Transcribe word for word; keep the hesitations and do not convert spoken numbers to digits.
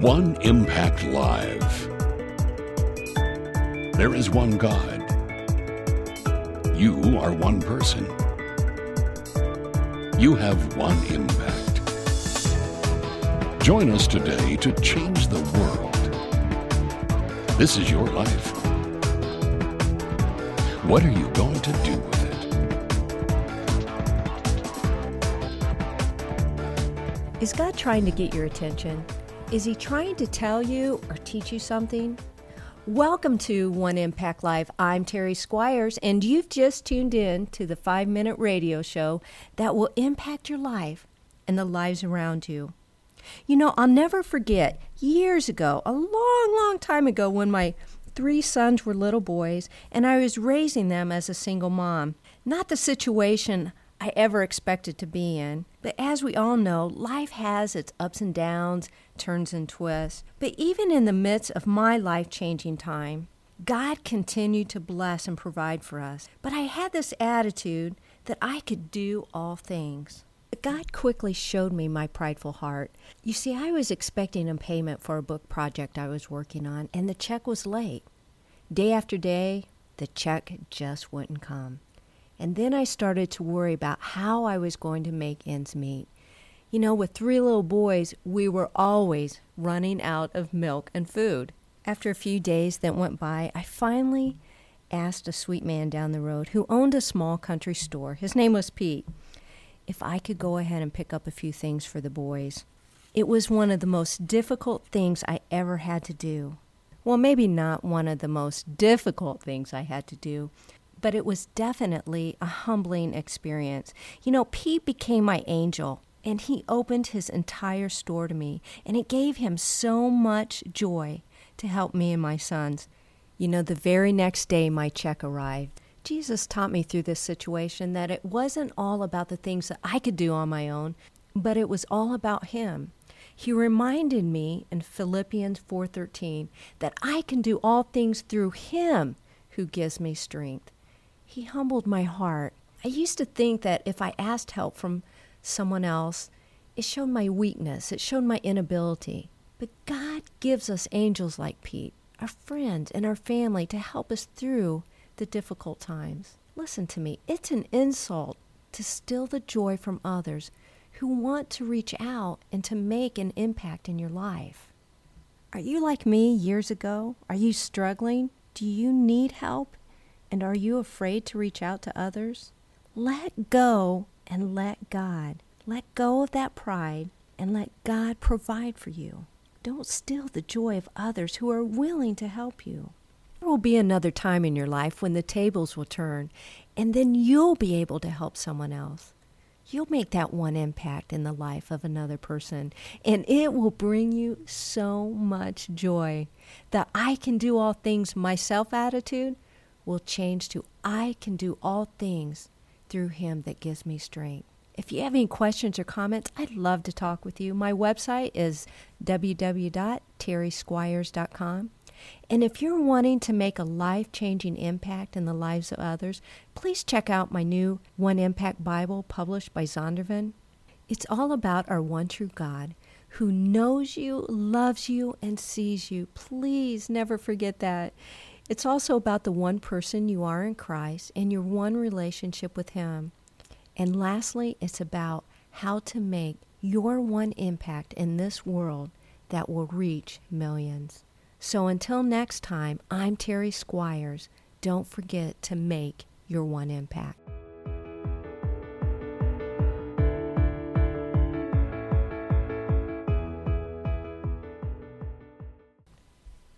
One Impact Live. There is one God. You are one person. You have one impact. Join us today to change the world. This is your life. What are you going to do with it? Is God trying to get your attention? Is He trying to tell you or teach you something? Welcome to One Impact Live. I'm Terry Squires, and you've just tuned in to the five-minute radio show that will impact your life and the lives around you. You know, I'll never forget years ago, a long, long time ago, when my three sons were little boys, and I was raising them as a single mom. Not the situation I ever expected to be in. But as we all know, life has its ups and downs, turns and twists. But even in the midst of my life-changing time, God continued to bless and provide for us. But I had this attitude that I could do all things. But God quickly showed me my prideful heart. You see, I was expecting a payment for a book project I was working on, and the check was late. Day after day, the check just wouldn't come. And then I started to worry about how I was going to make ends meet. You know, with three little boys, we were always running out of milk and food. After a few days that went by, I finally asked a sweet man down the road who owned a small country store, his name was Pete, if I could go ahead and pick up a few things for the boys. It was one of the most difficult things I ever had to do. Well, maybe not one of the most difficult things I had to do, but it was definitely a humbling experience. You know, Pete became my angel, and he opened his entire store to me, and it gave him so much joy to help me and my sons. You know, the very next day my check arrived. Jesus taught me through this situation that it wasn't all about the things that I could do on my own, but it was all about Him. He reminded me in Philippians four thirteen that I can do all things through Him who gives me strength. He humbled my heart. I used to think that if I asked help from someone else, it showed my weakness, it showed my inability. But God gives us angels like Pete, our friends and our family, to help us through the difficult times. Listen to me, it's an insult to steal the joy from others who want to reach out and to make an impact in your life. Are you like me years ago? Are you struggling? Do you need help? And are you afraid to reach out to others? Let go and let God. Let go of that pride and let God provide for you. Don't steal the joy of others who are willing to help you. There will be another time in your life when the tables will turn, and then you'll be able to help someone else. You'll make that one impact in the life of another person, and it will bring you so much joy. The I can do all things myself attitude will change to I can do all things through Him that gives me strength. If you have any questions or comments, I'd love to talk with you. My website is w w w dot terry squires dot com. And if you're wanting to make a life-changing impact in the lives of others, please check out my new One Impact Bible published by Zondervan. It's all about our one true God who knows you, loves you, and sees you. Please never forget that. It's also about the one person you are in Christ and your one relationship with Him. And lastly, it's about how to make your one impact in this world that will reach millions. So until next time, I'm Terry Squires. Don't forget to make your one impact.